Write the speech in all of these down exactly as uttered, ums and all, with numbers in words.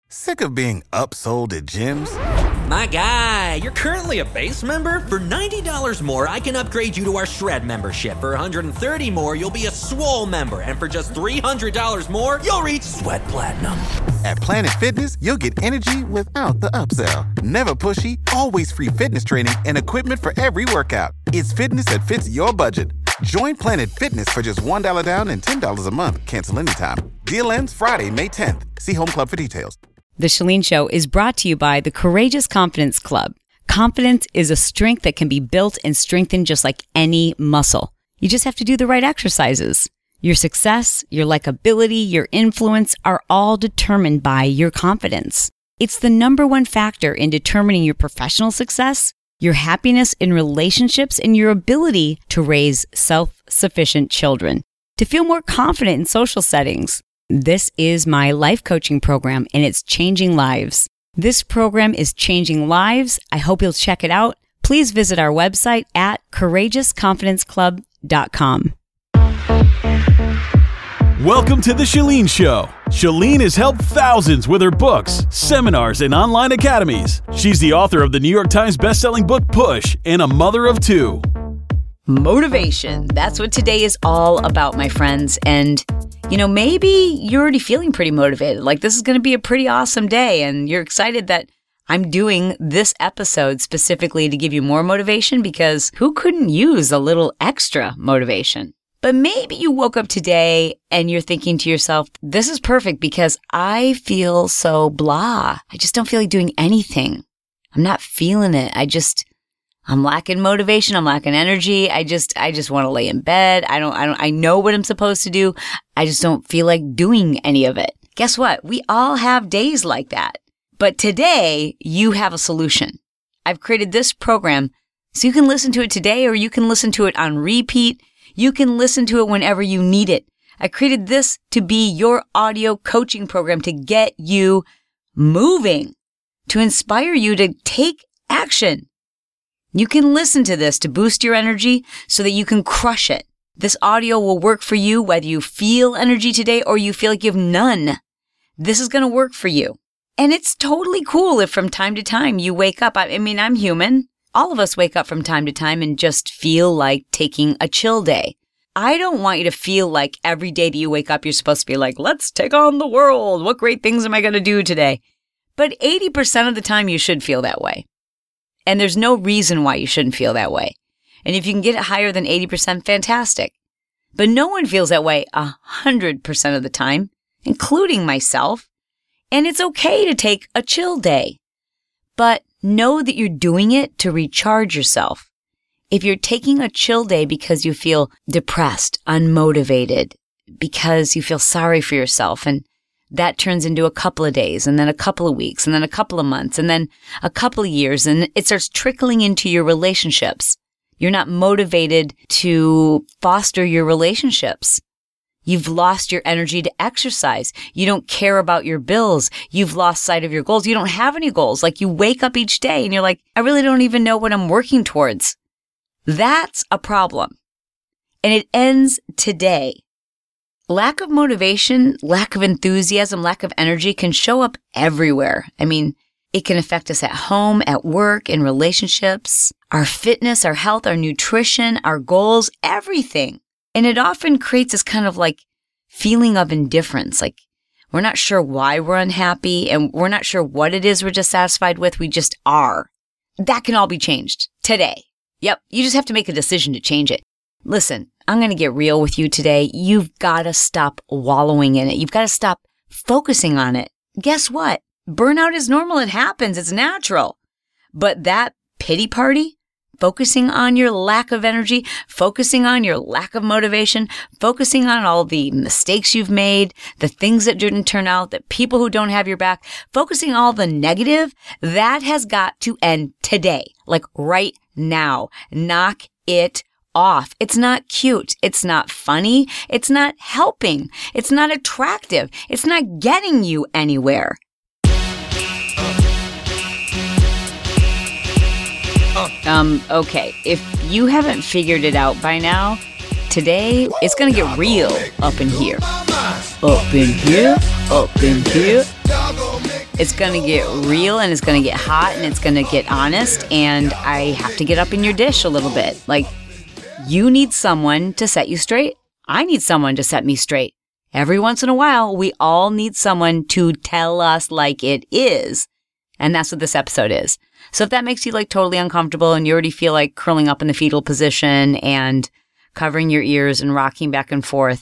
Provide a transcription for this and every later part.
Sick of being upsold at gyms? My guy, you're currently a base member? For ninety dollars more, I can upgrade you to our Shred membership. For one hundred thirty dollars more, you'll be a Swole member. And for just three hundred dollars more, you'll reach Sweat Platinum. At Planet Fitness, you'll get energy without the upsell. Never pushy, always free fitness training and equipment for every workout. It's fitness that fits your budget. Join Planet Fitness for just one dollar down and ten dollars a month. Cancel anytime. Deal ends Friday, May tenth. See Home Club for details. The Chalene Show is brought to you by the Courageous Confidence Club. Confidence is a strength that can be built and strengthened just like any muscle. You just have to do the right exercises. Your success, your likability, your influence are all determined by your confidence. It's the number one factor in determining your professional success, your happiness in relationships, and your ability to raise self-sufficient children. To feel more confident in social settings. This is my life coaching program, and it's changing lives. This program is changing lives. I hope you'll check it out. Please visit our website at courageous confidence club dot com. Welcome to The Chalene Show. Chalene has helped thousands with her books, seminars, and online academies. She's the author of the New York Times bestselling book Push and a mother of two. Motivation. That's what today is all about, my friends. And, you know, maybe you're already feeling pretty motivated. Like this is going to be a pretty awesome day. And you're excited that I'm doing this episode specifically to give you more motivation, because who couldn't use a little extra motivation? But maybe you woke up today and you're thinking to yourself, this is perfect because I feel so blah. I just don't feel like doing anything. I'm not feeling it. I just... I'm lacking motivation. I'm lacking energy. I just, I just want to lay in bed. I don't, I don't, I know what I'm supposed to do. I just don't feel like doing any of it. Guess what? We all have days like that. But today you have a solution. I've created this program so you can listen to it today, or you can listen to it on repeat. You can listen to it whenever you need it. I created this to be your audio coaching program to get you moving, to inspire you to take action. You can listen to this to boost your energy so that you can crush it. This audio will work for you whether you feel energy today or you feel like you have none. This is going to work for you. And it's totally cool if from time to time you wake up. I mean, I'm human. All of us wake up from time to time and just feel like taking a chill day. I don't want you to feel like every day that you wake up, you're supposed to be like, let's take on the world. What great things am I going to do today? But eighty percent of the time you should feel that way. And there's no reason why you shouldn't feel that way. And if you can get it higher than eighty percent, fantastic. But no one feels that way one hundred percent of the time, including myself. And it's okay to take a chill day. But know that you're doing it to recharge yourself. If you're taking a chill day because you feel depressed, unmotivated, because you feel sorry for yourself, and that turns into a couple of days, and then a couple of weeks, and then a couple of months, and then a couple of years, and it starts trickling into your relationships. You're not motivated to foster your relationships. You've lost your energy to exercise. You don't care about your bills. You've lost sight of your goals. You don't have any goals. Like you wake up each day and you're like, I really don't even know what I'm working towards. That's a problem. And it ends today. Lack of motivation, lack of enthusiasm, lack of energy can show up everywhere. I mean, it can affect us at home, at work, in relationships, our fitness, our health, our nutrition, our goals, everything. And it often creates this kind of like feeling of indifference. Like we're not sure why we're unhappy and we're not sure what it is we're dissatisfied with. We just are. That can all be changed today. Yep. You just have to make a decision to change it. Listen, I'm going to get real with you today. You've got to stop wallowing in it. You've got to stop focusing on it. Guess what? Burnout is normal. It happens. It's natural. But that pity party, focusing on your lack of energy, focusing on your lack of motivation, focusing on all the mistakes you've made, the things that didn't turn out, the people who don't have your back, focusing on all the negative, that has got to end today. Like right now. Knock it off. It's not cute. It's not funny. It's not helping. It's not attractive. It's not getting you anywhere. Um, okay. If you haven't figured it out by now, today it's gonna get real up in here. Up in here, up in here. It's going to get real and it's going to get hot and it's going to get honest. And I have to get up in your dish a little bit. Like, you need someone to set you straight. I need someone to set me straight. Every once in a while, we all need someone to tell us like it is. And that's what this episode is. So if that makes you like totally uncomfortable and you already feel like curling up in the fetal position and covering your ears and rocking back and forth,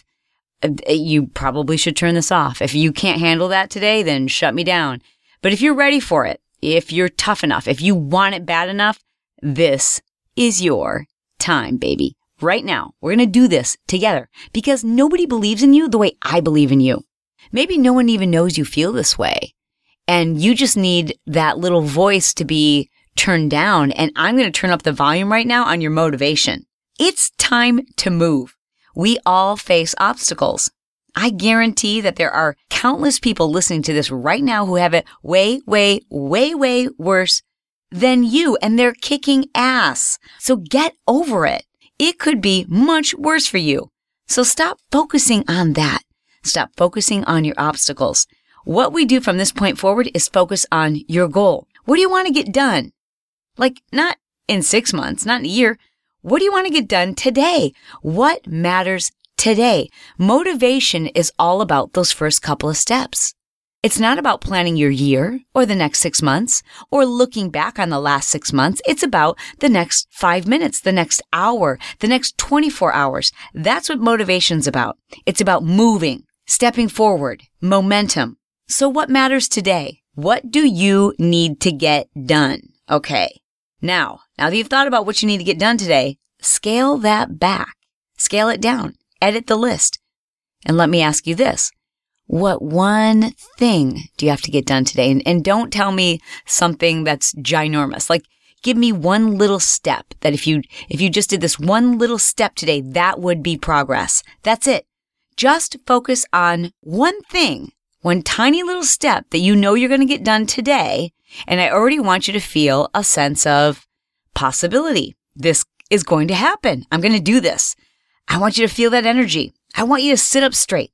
you probably should turn this off. If you can't handle that today, then shut me down. But if you're ready for it, if you're tough enough, if you want it bad enough, this is your time, baby. Right now, we're going to do this together because nobody believes in you the way I believe in you. Maybe no one even knows you feel this way. And you just need that little voice to be turned down. And I'm going to turn up the volume right now on your motivation. It's time to move. We all face obstacles. I guarantee that there are countless people listening to this right now who have it way, way, way, way worse than you, and they're kicking ass. So get over it. It could be much worse for you. So stop focusing on that. Stop focusing on your obstacles. What we do from this point forward is focus on your goal. What do you want to get done? Like, not in six months, not in a year. What do you want to get done today? What matters today? Motivation is all about those first couple of steps. It's not about planning your year or the next six months or looking back on the last six months. It's about the next five minutes, the next hour, the next twenty-four hours. That's what motivation's about. It's about moving, stepping forward, momentum. So what matters today? What do you need to get done? Okay. Now, now that you've thought about what you need to get done today, scale that back. Scale it down. Edit the list. And let me ask you this. What one thing do you have to get done today? And, and don't tell me something that's ginormous. Like, give me one little step that if you, if you just did this one little step today, that would be progress. That's it. Just focus on one thing, one tiny little step that you know you're going to get done today. And I already want you to feel a sense of possibility. This is going to happen. I'm going to do this. I want you to feel that energy. I want you to sit up straight.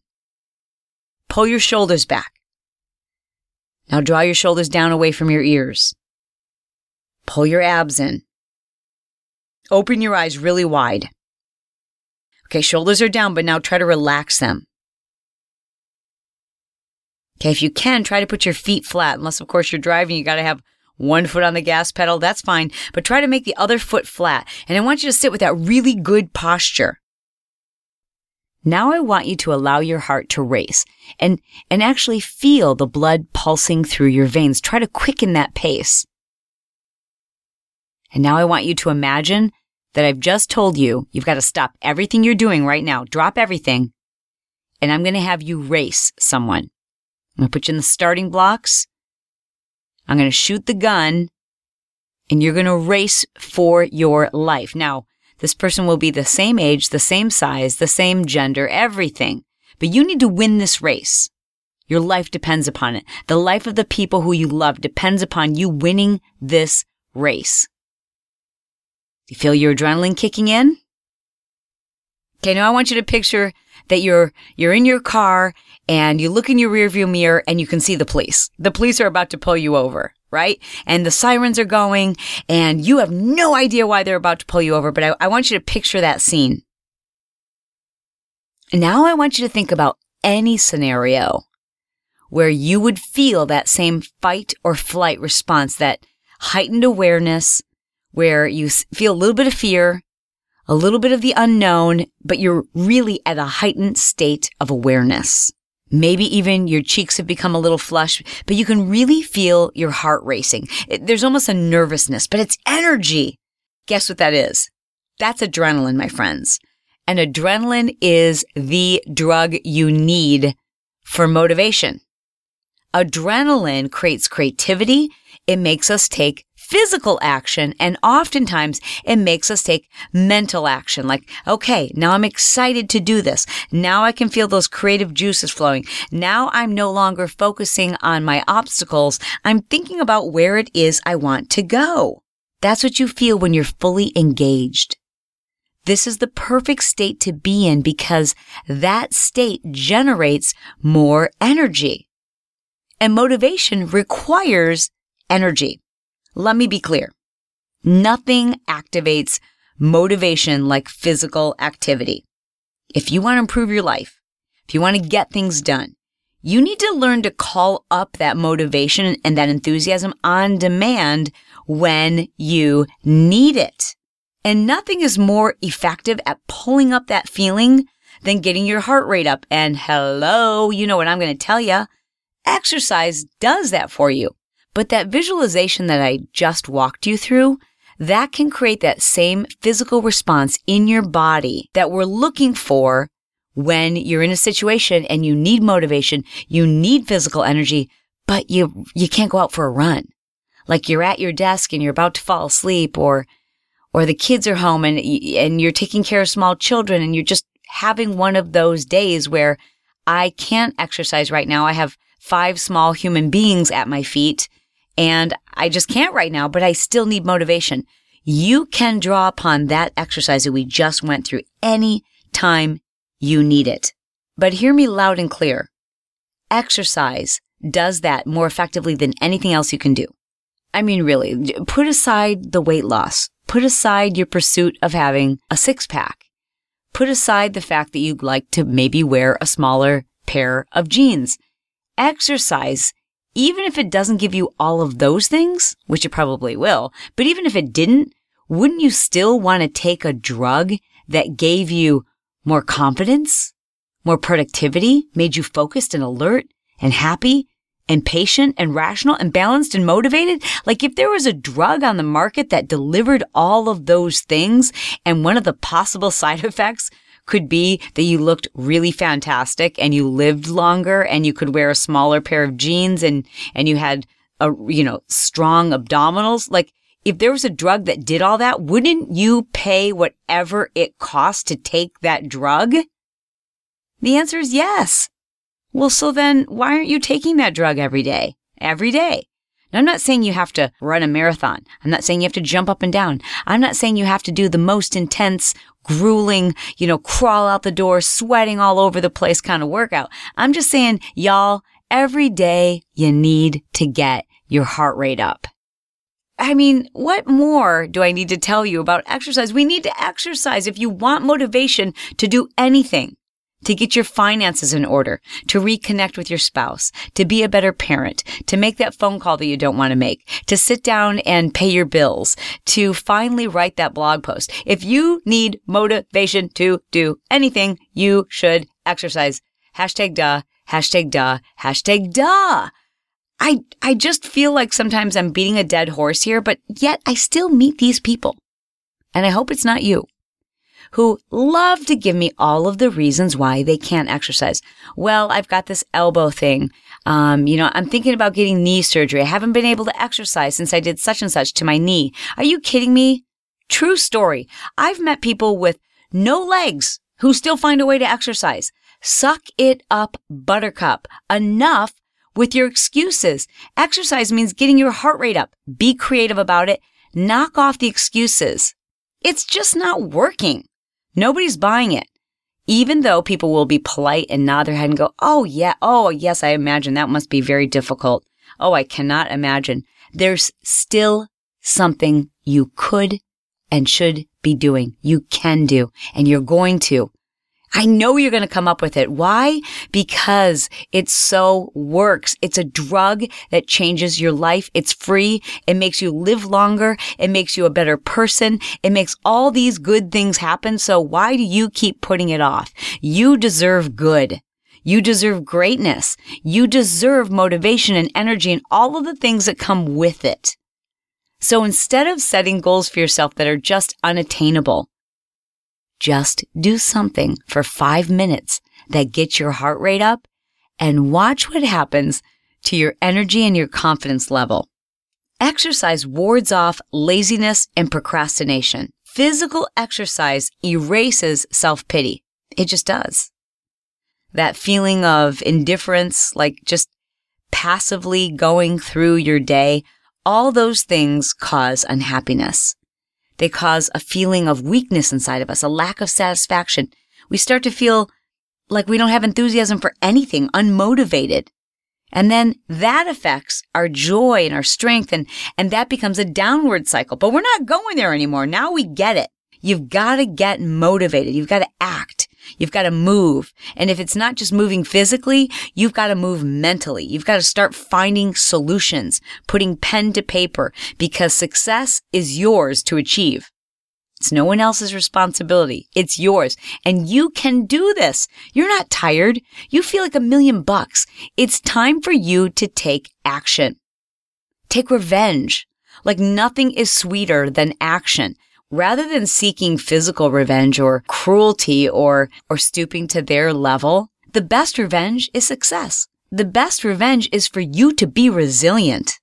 Pull your shoulders back. Now draw your shoulders down away from your ears. Pull your abs in. Open your eyes really wide. Okay, shoulders are down, but now try to relax them. Okay, if you can, try to put your feet flat. Unless, of course, you're driving, you got to have one foot on the gas pedal. That's fine. But try to make the other foot flat. And I want you to sit with that really good posture. Now I want you to allow your heart to race and, and actually feel the blood pulsing through your veins. Try to quicken that pace. And now I want you to imagine that I've just told you you've got to stop everything you're doing right now. Drop everything. And I'm going to have you race someone. I'm going to put you in the starting blocks. I'm going to shoot the gun. And you're going to race for your life. Now, this person will be the same age, the same size, the same gender, everything. But you need to win this race. Your life depends upon it. The life of the people who you love depends upon you winning this race. Do you feel your adrenaline kicking in? Okay, now I want you to picture that you're you're in your car and you look in your rearview mirror and you can see the police. The police are about to pull you over. Right? And the sirens are going and you have no idea why they're about to pull you over, but I, I want you to picture that scene. Now I want you to think about any scenario where you would feel that same fight or flight response, that heightened awareness where you feel a little bit of fear, a little bit of the unknown, but you're really at a heightened state of awareness. Maybe even your cheeks have become a little flushed, but you can really feel your heart racing. It, there's almost a nervousness, but it's energy. Guess what that is? That's adrenaline, my friends. And adrenaline is the drug you need for motivation. Adrenaline creates creativity. It makes us take physical action, and oftentimes it makes us take mental action. Like, okay, now I'm excited to do this. Now I can feel those creative juices flowing. Now I'm no longer focusing on my obstacles. I'm thinking about where it is I want to go. That's what you feel when you're fully engaged. This is the perfect state to be in because that state generates more energy. And motivation requires energy. Let me be clear. Nothing activates motivation like physical activity. If you want to improve your life, if you want to get things done, you need to learn to call up that motivation and that enthusiasm on demand when you need it. And nothing is more effective at pulling up that feeling than getting your heart rate up. And hello, you know what I'm going to tell you. Exercise does that for you. But that visualization that I just walked you through, that can create that same physical response in your body that we're looking for when you're in a situation and you need motivation, you need physical energy, but you you can't go out for a run. Like you're at your desk and you're about to fall asleep, or or the kids are home and and you're taking care of small children and you're just having one of those days where I can't exercise right now. I have five small human beings at my feet and I just can't right now, but I still need motivation. You can draw upon that exercise that we just went through any time you need it. But hear me loud and clear. Exercise does that more effectively than anything else you can do. I mean, really, put aside the weight loss. Put aside your pursuit of having a six-pack. Put aside the fact that you'd like to maybe wear a smaller pair of jeans. Exercise, even if it doesn't give you all of those things, which it probably will, but even if it didn't, wouldn't you still want to take a drug that gave you more confidence, more productivity, made you focused and alert and happy and patient and rational and balanced and motivated? Like if there was a drug on the market that delivered all of those things and one of the possible side effects could be that you looked really fantastic and you lived longer and you could wear a smaller pair of jeans and, and you had a, you know, strong abdominals. Like if there was a drug that did all that, wouldn't you pay whatever it costs to take that drug? The answer is yes. Well, so then why aren't you taking that drug every day? Every day. Now, I'm not saying you have to run a marathon. I'm not saying you have to jump up and down. I'm not saying you have to do the most intense, grueling, you know, crawl out the door, sweating all over the place kind of workout. I'm just saying, y'all, every day you need to get your heart rate up. I mean, what more do I need to tell you about exercise? We need to exercise if you want motivation to do anything, to get your finances in order, to reconnect with your spouse, to be a better parent, to make that phone call that you don't want to make, to sit down and pay your bills, to finally write that blog post. If you need motivation to do anything, you should exercise. Hashtag duh, hashtag duh, hashtag duh. I, I just feel like sometimes I'm beating a dead horse here, but yet I still meet these people. And I hope it's not you, who love to give me all of the reasons why they can't exercise. Well, I've got this elbow thing. Um, you know, I'm thinking about getting knee surgery. I haven't been able to exercise since I did such and such to my knee. Are you kidding me? True story. I've met people with no legs who still find a way to exercise. Suck it up, buttercup. Enough with your excuses. Exercise means getting your heart rate up. Be creative about it. Knock off the excuses. It's just not working. Nobody's buying it. Even though people will be polite and nod their head and go, oh yeah, oh yes, I imagine that must be very difficult. Oh, I cannot imagine. There's still something you could and should be doing. You can do, and you're going to. I know you're going to come up with it. Why? Because it so works. It's a drug that changes your life. It's free. It makes you live longer. It makes you a better person. It makes all these good things happen. So why do you keep putting it off? You deserve good. You deserve greatness. You deserve motivation and energy and all of the things that come with it. So instead of setting goals for yourself that are just unattainable, just do something for five minutes that gets your heart rate up and watch what happens to your energy and your confidence level. Exercise wards off laziness and procrastination. Physical exercise erases self-pity. It just does. That feeling of indifference, like just passively going through your day, all those things cause unhappiness. They cause a feeling of weakness inside of us, a lack of satisfaction. We start to feel like we don't have enthusiasm for anything, unmotivated. And then that affects our joy and our strength, and, and that becomes a downward cycle. But we're not going there anymore. Now we get it. You've got to get motivated. You've got to act. You've got to move. And if it's not just moving physically, you've got to move mentally. You've got to start finding solutions, putting pen to paper, because success is yours to achieve. It's no one else's responsibility. It's yours. And you can do this. You're not tired. You feel like a million bucks. It's time for you to take action. Take revenge. Like nothing is sweeter than action. Rather than seeking physical revenge or cruelty or, or stooping to their level, the best revenge is success. The best revenge is for you to be resilient.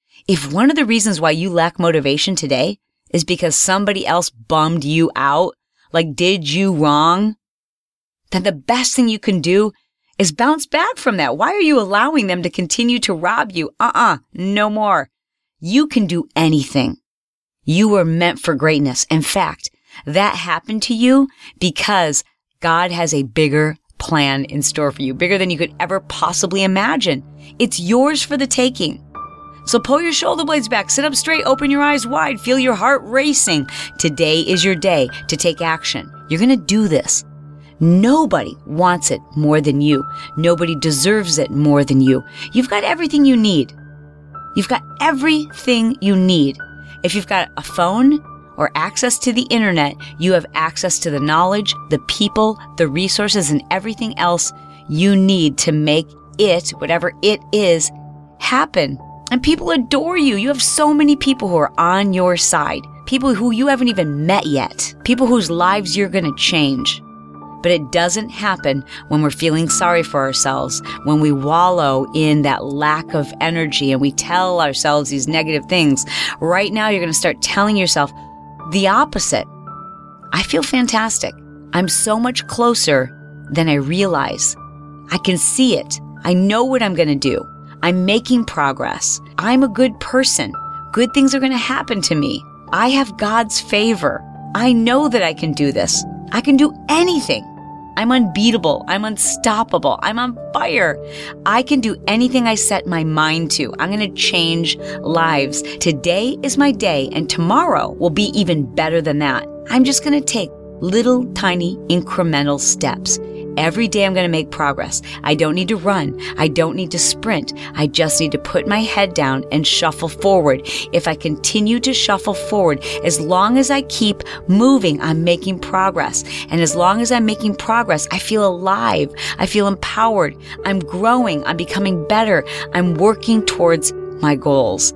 If one of the reasons why you lack motivation today is because somebody else bummed you out, like did you wrong, then the best thing you can do is bounce back from that. Why are you allowing them to continue to rob you? Uh-uh, no more. You can do anything. You were meant for greatness. In fact, that happened to you because God has a bigger plan in store for you, bigger than you could ever possibly imagine. It's yours for the taking. So pull your shoulder blades back, sit up straight, open your eyes wide, feel your heart racing. Today is your day to take action. You're going to do this. Nobody wants it more than you. Nobody deserves it more than you. You've got everything you need. You've got everything you need. If you've got a phone or access to the internet, you have access to the knowledge, the people, the resources, and everything else you need to make it, whatever it is, happen. And people adore you. You have so many people who are on your side. People who you haven't even met yet. People whose lives you're going to change. But it doesn't happen when we're feeling sorry for ourselves, when we wallow in that lack of energy and we tell ourselves these negative things. Right now, you're going to start telling yourself the opposite. I feel fantastic. I'm so much closer than I realize. I can see it. I know what I'm going to do. I'm making progress. I'm a good person. Good things are going to happen to me. I have God's favor. I know that I can do this. I can do anything. I'm unbeatable. I'm unstoppable. I'm on fire. I can do anything I set my mind to. I'm going to change lives. Today is my day, and tomorrow will be even better than that. I'm just going to take little tiny incremental steps. Every day I'm going to make progress. I don't need to run. I don't need to sprint. I just need to put my head down and shuffle forward. If I continue to shuffle forward, as long as I keep moving, I'm making progress. And as long as I'm making progress, I feel alive. I feel empowered. I'm growing. I'm becoming better. I'm working towards my goals.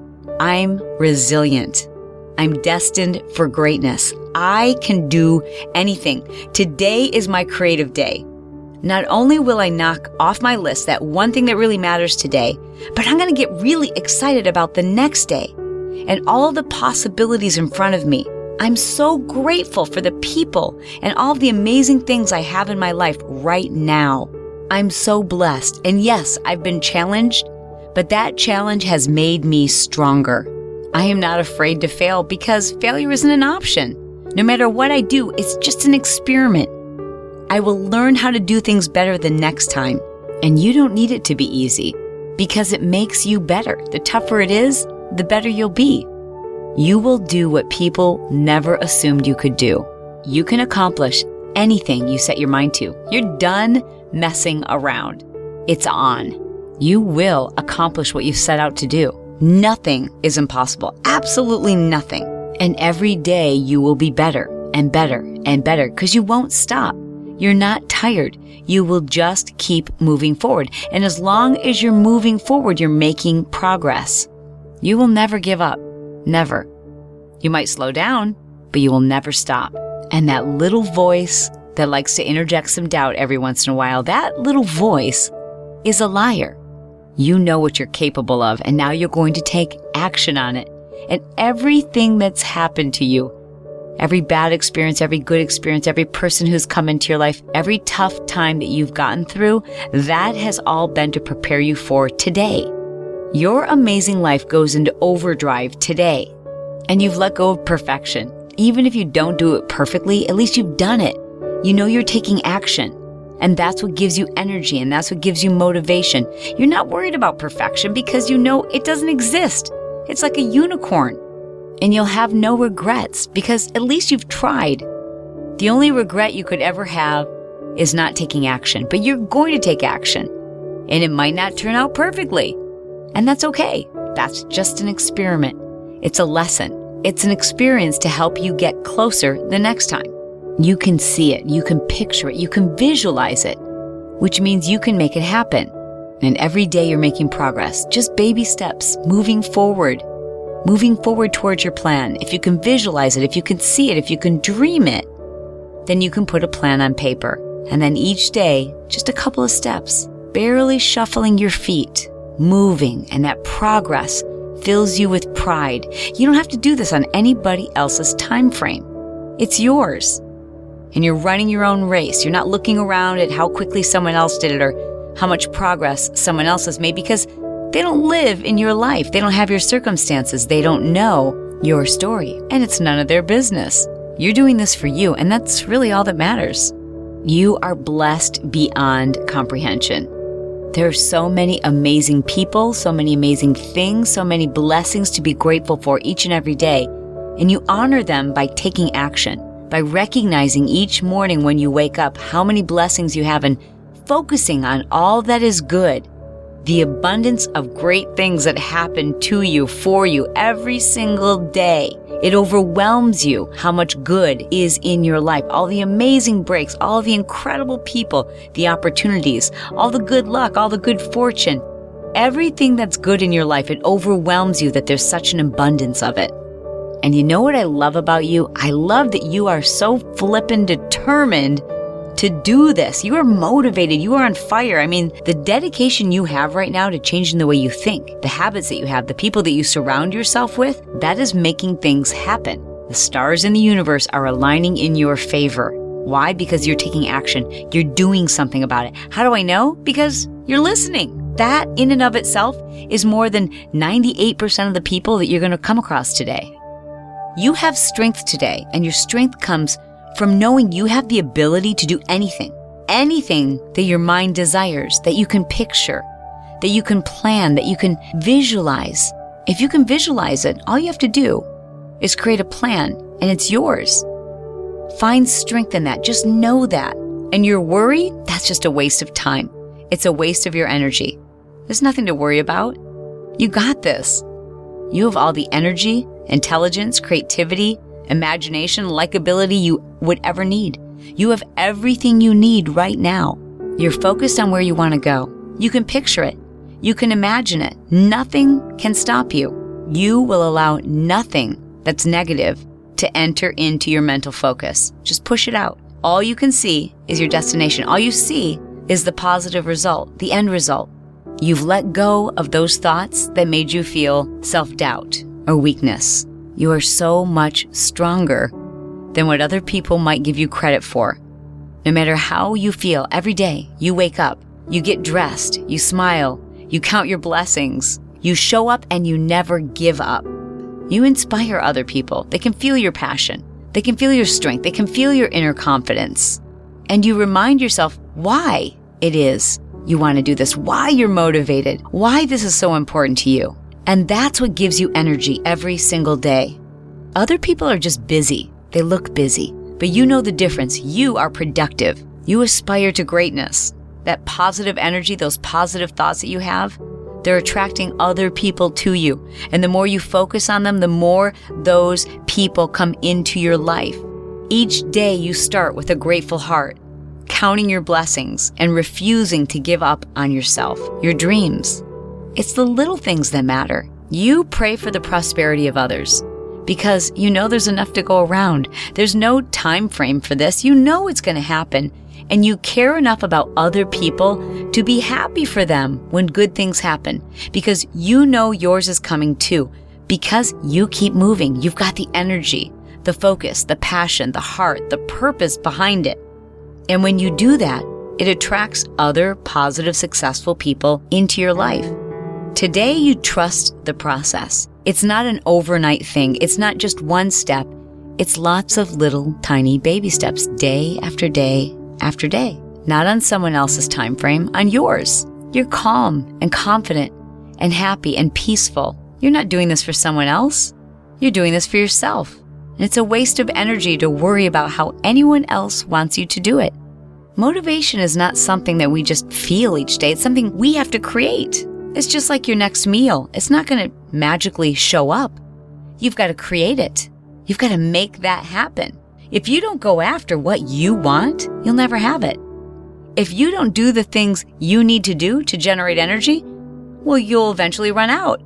I'm resilient. I'm destined for greatness. I can do anything. Today is my creative day. Not only will I knock off my list that one thing that really matters today, but I'm going to get really excited about the next day and all of the possibilities in front of me. I'm so grateful for the people and all of the amazing things I have in my life right now. I'm so blessed. And yes, I've been challenged, but that challenge has made me stronger. I am not afraid to fail because failure isn't an option. No matter what I do, it's just an experiment. I will learn how to do things better the next time. And you don't need it to be easy because it makes you better. The tougher it is, the better you'll be. You will do what people never assumed you could do. You can accomplish anything you set your mind to. You're done messing around. It's on. You will accomplish what you set out to do. Nothing is impossible. Absolutely nothing. And every day you will be better and better and better because you won't stop. You're not tired. You will just keep moving forward. And as long as you're moving forward, you're making progress. You will never give up. Never. You might slow down, but you will never stop. And that little voice that likes to interject some doubt every once in a while, that little voice is a liar. You know what you're capable of, and now you're going to take action on it. And everything that's happened to you, every bad experience, every good experience, every person who's come into your life, every tough time that you've gotten through, that has all been to prepare you for today. Your amazing life goes into overdrive today, and you've let go of perfection. Even if you don't do it perfectly, at least you've done it. You know you're taking action. And that's what gives you energy, and that's what gives you motivation. You're not worried about perfection because you know it doesn't exist. It's like a unicorn. And you'll have no regrets because at least you've tried. The only regret you could ever have is not taking action, but you're going to take action. And it might not turn out perfectly. And that's okay. That's just an experiment. It's a lesson. It's an experience to help you get closer the next time. You can see it, you can picture it, you can visualize it, which means you can make it happen. And every day you're making progress, just baby steps, moving forward, moving forward towards your plan. If you can visualize it, if you can see it, if you can dream it, then you can put a plan on paper. And then each day, just a couple of steps, barely shuffling your feet, moving, and that progress fills you with pride. You don't have to do this on anybody else's time frame. It's yours. And you're running your own race. You're not looking around at how quickly someone else did it or how much progress someone else has made because they don't live in your life. They don't have your circumstances. They don't know your story. And it's none of their business. You're doing this for you, and that's really all that matters. You are blessed beyond comprehension. There are so many amazing people, so many amazing things, so many blessings to be grateful for each and every day. And you honor them by taking action. By recognizing each morning when you wake up how many blessings you have and focusing on all that is good, the abundance of great things that happen to you, for you, every single day. It overwhelms you how much good is in your life, all the amazing breaks, all the incredible people, the opportunities, all the good luck, all the good fortune. Everything that's good in your life, it overwhelms you that there's such an abundance of it. And you know what I love about you? I love that you are so flippin' determined to do this. You are motivated. You are on fire. I mean, the dedication you have right now to changing the way you think, the habits that you have, the people that you surround yourself with, that is making things happen. The stars in the universe are aligning in your favor. Why? Because you're taking action. You're doing something about it. How do I know? Because you're listening. That in and of itself is more than ninety-eight percent of the people that you're going to come across today. You have strength today, and your strength comes from knowing you have the ability to do anything, anything that your mind desires, that you can picture, that you can plan, that you can visualize. If you can visualize it, all you have to do is create a plan, and it's yours. Find strength in that. Just know that. And your worry, that's just a waste of time. It's a waste of your energy. There's nothing to worry about. You got this. You have all the energy, intelligence, creativity, imagination, likability you would ever need. You have everything you need right now. You're focused on where you want to go. You can picture it. You can imagine it. Nothing can stop you. You will allow nothing that's negative to enter into your mental focus. Just push it out. All you can see is your destination. All you see is the positive result, the end result. You've let go of those thoughts that made you feel self-doubt or weakness. You are so much stronger than what other people might give you credit for. No matter how you feel, every day you wake up, you get dressed, you smile, you count your blessings, you show up and you never give up. You inspire other people. They can feel your passion. They can feel your strength. They can feel your inner confidence. And you remind yourself why it is you want to do this, why you're motivated, why this is so important to you. And that's what gives you energy every single day. Other people are just busy. They look busy. But you know the difference. You are productive. You aspire to greatness. That positive energy, those positive thoughts that you have, they're attracting other people to you. And the more you focus on them, the more those people come into your life. Each day you start with a grateful heart, counting your blessings and refusing to give up on yourself, your dreams. It's the little things that matter. You pray for the prosperity of others because you know there's enough to go around. There's no time frame for this. You know it's going to happen. And you care enough about other people to be happy for them when good things happen because you know yours is coming too. Because you keep moving. You've got the energy, the focus, the passion, the heart, the purpose behind it. And when you do that, it attracts other positive, successful people into your life. Today, you trust the process. It's not an overnight thing. It's not just one step. It's lots of little tiny baby steps, day after day after day. not on someone else's time frame, on yours. You're calm and confident and happy and peaceful. You're not doing this for someone else. You're doing this for yourself. And it's a waste of energy to worry about how anyone else wants you to do it. Motivation is not something that we just feel each day. It's something we have to create. It's just like your next meal. It's not going to magically show up. You've got to create it. You've got to make that happen. If you don't go after what you want, you'll never have it. If you don't do the things you need to do to generate energy, well, you'll eventually run out.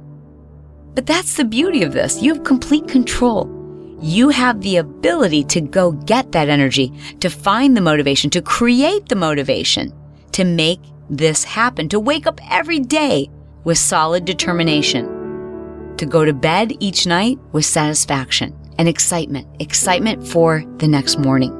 But that's the beauty of this. You have complete control. You have the ability to go get that energy, to find the motivation, to create the motivation, to make this happen, to wake up every day with solid determination, to go to bed each night with satisfaction and excitement, excitement for the next morning.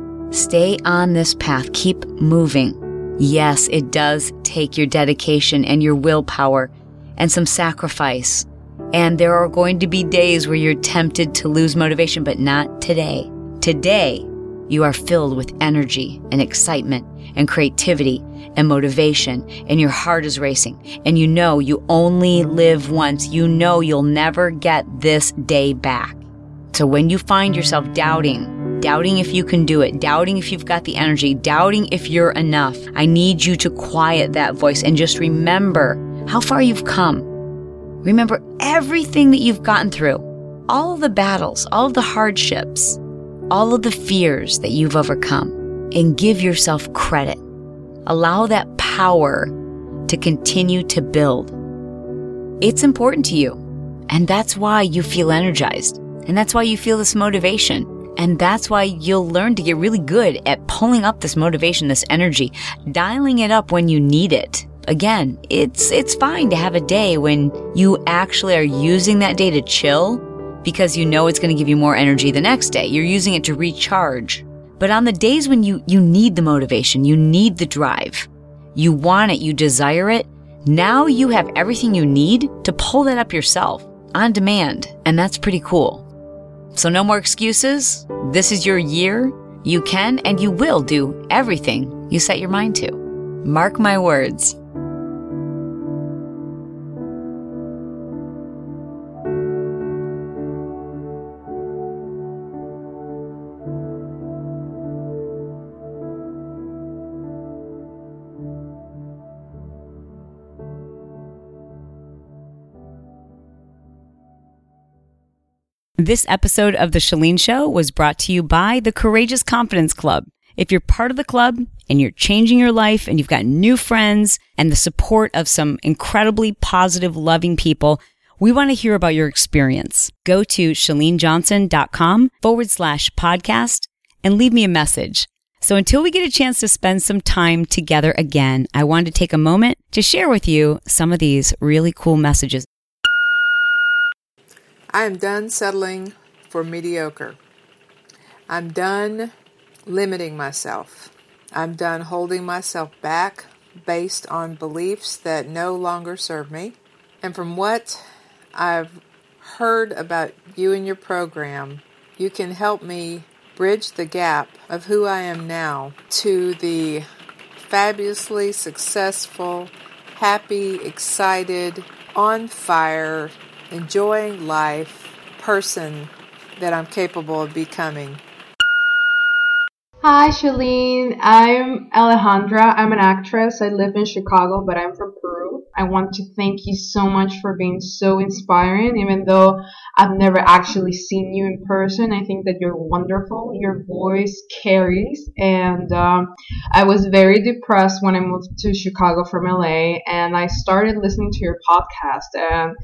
Stay on this path. Keep moving. Yes, it does take your dedication and your willpower and some sacrifice. And there are going to be days where you're tempted to lose motivation, but not today. Today, you are filled with energy and excitement and creativity and motivation, and your heart is racing. And you know you only live once. You know you'll never get this day back. So when you find yourself doubting, doubting if you can do it, doubting if you've got the energy, doubting if you're enough, I need you to quiet that voice and just remember how far you've come. Remember everything that you've gotten through, all of the battles, all of the hardships, all of the fears that you've overcome, and give yourself credit. Allow that power to continue to build. It's important to you, and that's why you feel energized, and that's why you feel this motivation, and that's why you'll learn to get really good at pulling up this motivation, this energy, dialing it up when you need it. Again, it's it's fine to have a day when you actually are using that day to chill because you know it's going to give you more energy the next day. You're using it to recharge. But on the days when you, you need the motivation, you need the drive, you want it, you desire it, now you have everything you need to pull that up yourself on demand. And that's pretty cool. So no more excuses. This is your year. You can and you will do everything you set your mind to. Mark my words. This episode of The Chalene Show was brought to you by the Courageous Confidence Club. If you're part of the club and you're changing your life and you've got new friends and the support of some incredibly positive, loving people, we want to hear about your experience. Go to chalenejohnson.com forward slash podcast and leave me a message. So until we get a chance to spend some time together again, I wanted to take a moment to share with you some of these really cool messages. I am done settling for mediocre. I'm done limiting myself. I'm done holding myself back based on beliefs that no longer serve me. And from what I've heard about you and your program, you can help me bridge the gap of who I am now to the fabulously successful, happy, excited, on fire, enjoying life person that I'm capable of becoming. Hi, Chalene. I'm Alejandra. I'm an actress. I live in Chicago, but I'm from Peru. I want to thank you so much for being so inspiring, even though I've never actually seen you in person. I think that you're wonderful. Your voice carries. And um, I was very depressed when I moved to Chicago from L A, and I started listening to your podcast, and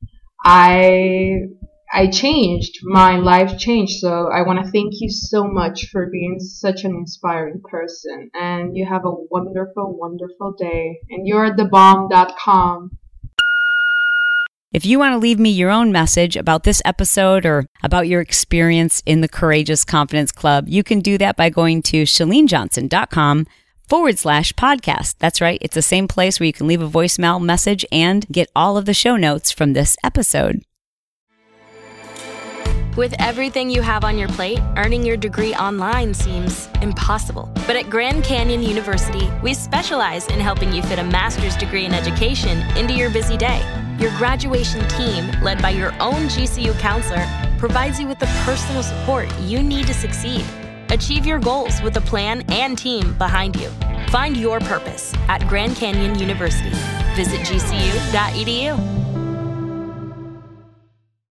I I changed. My life changed. So I want to thank you so much for being such an inspiring person. And you have a wonderful, wonderful day. And you're the bomb dot com. If you want to leave me your own message about this episode or about your experience in the Courageous Confidence Club, you can do that by going to chalenejohnson.com forward slash podcast. That's right. It's the same place where you can leave a voicemail message and get all of the show notes from this episode. With everything you have on your plate, earning your degree online seems impossible. But at Grand Canyon University, we specialize in helping you fit a master's degree in education into your busy day. Your graduation team, led by your own G C U counselor, provides you with the personal support you need to succeed. Achieve your goals with a plan and team behind you. Find your purpose at Grand Canyon University. Visit G C U dot E D U.